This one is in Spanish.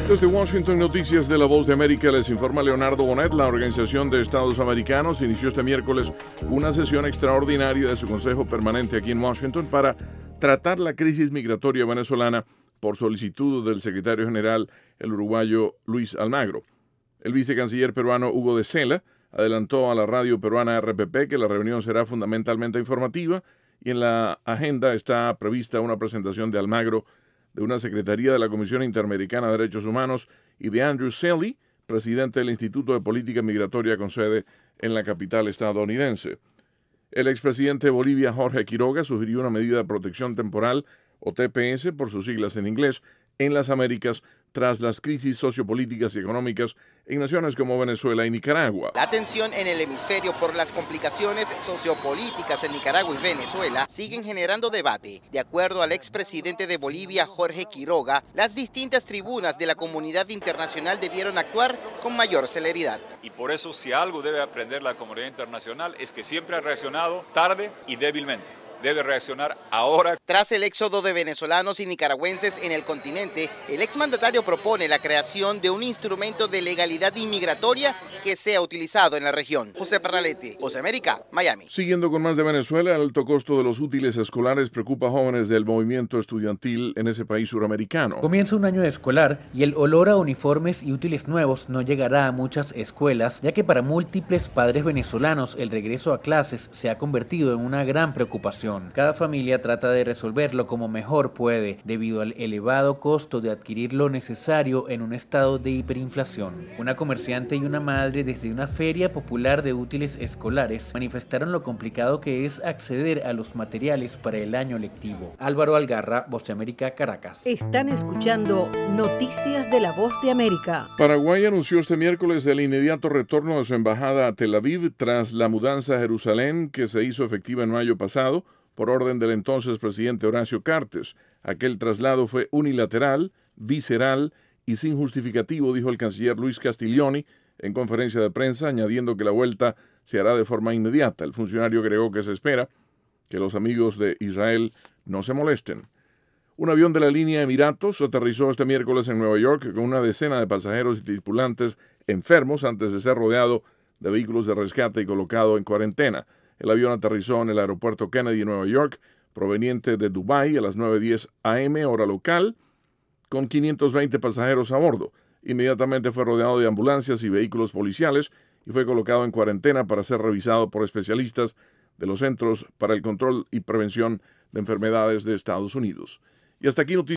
Desde Washington, Noticias de la Voz de América, les informa Leonardo Bonet. La Organización de Estados Americanos inició este miércoles una sesión extraordinaria de su Consejo Permanente aquí en Washington para tratar la crisis migratoria venezolana por solicitud del secretario general, el uruguayo Luis Almagro. El vicecanciller peruano Hugo de Sela adelantó a la radio peruana RPP que la reunión será fundamentalmente informativa y en la agenda está prevista una presentación de Almagro de una secretaría de la Comisión Interamericana de Derechos Humanos y de Andrew Selley, presidente del Instituto de Política Migratoria con sede en la capital estadounidense. El expresidente de Bolivia, Jorge Quiroga, sugirió una medida de protección temporal, o TPS por sus siglas en inglés, en las Américas tras las crisis sociopolíticas y económicas en naciones como Venezuela y Nicaragua. La tensión en el hemisferio por las complicaciones sociopolíticas en Nicaragua y Venezuela siguen generando debate. De acuerdo al expresidente de Bolivia, Jorge Quiroga, las distintas tribunas de la comunidad internacional debieron actuar con mayor celeridad. Y por eso, si algo debe aprender la comunidad internacional es que siempre ha reaccionado tarde y débilmente. Debe reaccionar ahora. Tras el éxodo de venezolanos y nicaragüenses en el continente, el exmandatario propone la creación de un instrumento de legalidad inmigratoria que sea utilizado en la región. José Pernalete, Voz de América, Miami. Siguiendo con más de Venezuela, el alto costo de los útiles escolares preocupa a jóvenes del movimiento estudiantil en ese país suramericano. Comienza un año escolar y el olor a uniformes y útiles nuevos no llegará a muchas escuelas, ya que para múltiples padres venezolanos el regreso a clases se ha convertido en una gran preocupación. Cada familia trata de resolverlo como mejor puede, debido al elevado costo de adquirir lo necesario en un estado de hiperinflación. Una comerciante y una madre desde una feria popular de útiles escolares manifestaron lo complicado que es acceder a los materiales para el año lectivo. Álvaro Algarra, Voz de América, Caracas. Están escuchando Noticias de la Voz de América. Paraguay anunció este miércoles el inmediato retorno de su embajada a Tel Aviv tras la mudanza a Jerusalén que se hizo efectiva en mayo pasado por orden del entonces presidente Horacio Cartes. Aquel traslado fue unilateral, visceral y sin justificativo, dijo el canciller Luis Castiglioni en conferencia de prensa, añadiendo que la vuelta se hará de forma inmediata. El funcionario agregó que se espera que los amigos de Israel no se molesten. Un avión de la línea Emiratos aterrizó este miércoles en Nueva York con una decena de pasajeros y tripulantes enfermos antes de ser rodeado de vehículos de rescate y colocado en cuarentena. El avión aterrizó en el aeropuerto Kennedy en Nueva York, proveniente de Dubái a las 9:10 a.m. hora local, con 520 pasajeros a bordo. Inmediatamente fue rodeado de ambulancias y vehículos policiales y fue colocado en cuarentena para ser revisado por especialistas de los Centros para el Control y Prevención de Enfermedades de Estados Unidos. Y hasta aquí noticias.